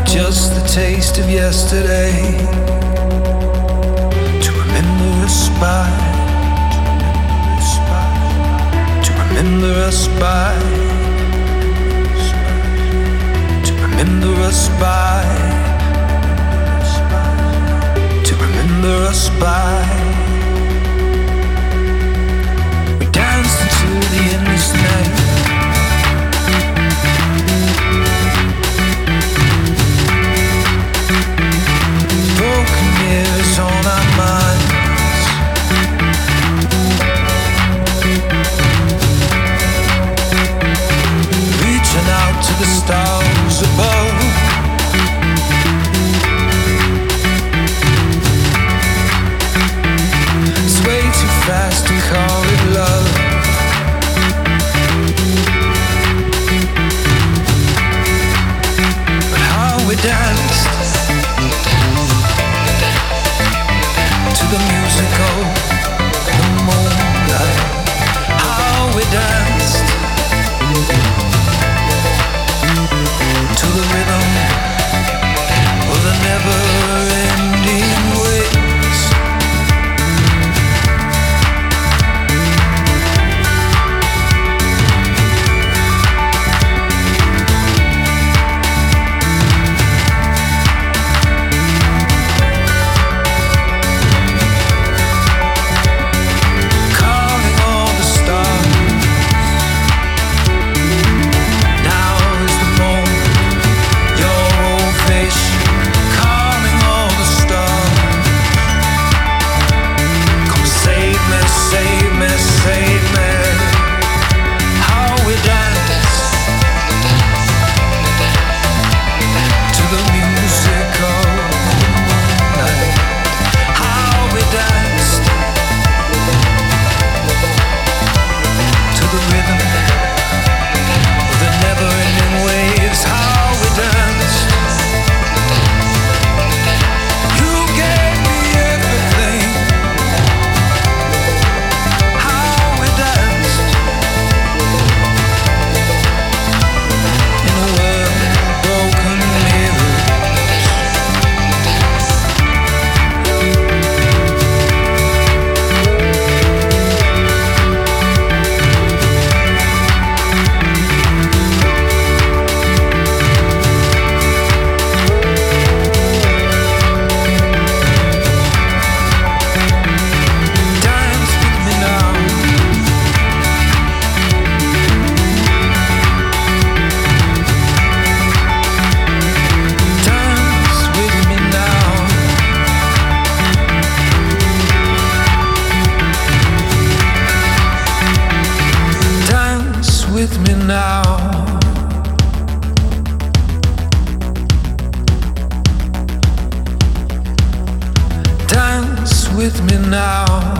just the taste of yesterday. To remember us by, to remember us by, to remember us by, to remember us by. We danced until the endless night. On our minds, reaching out to the stars above. It's way too fast to call it love. But how we danced to the music of the moonlight, how we danced to the rhythm of the never-ending waves. With me now, dance with me now.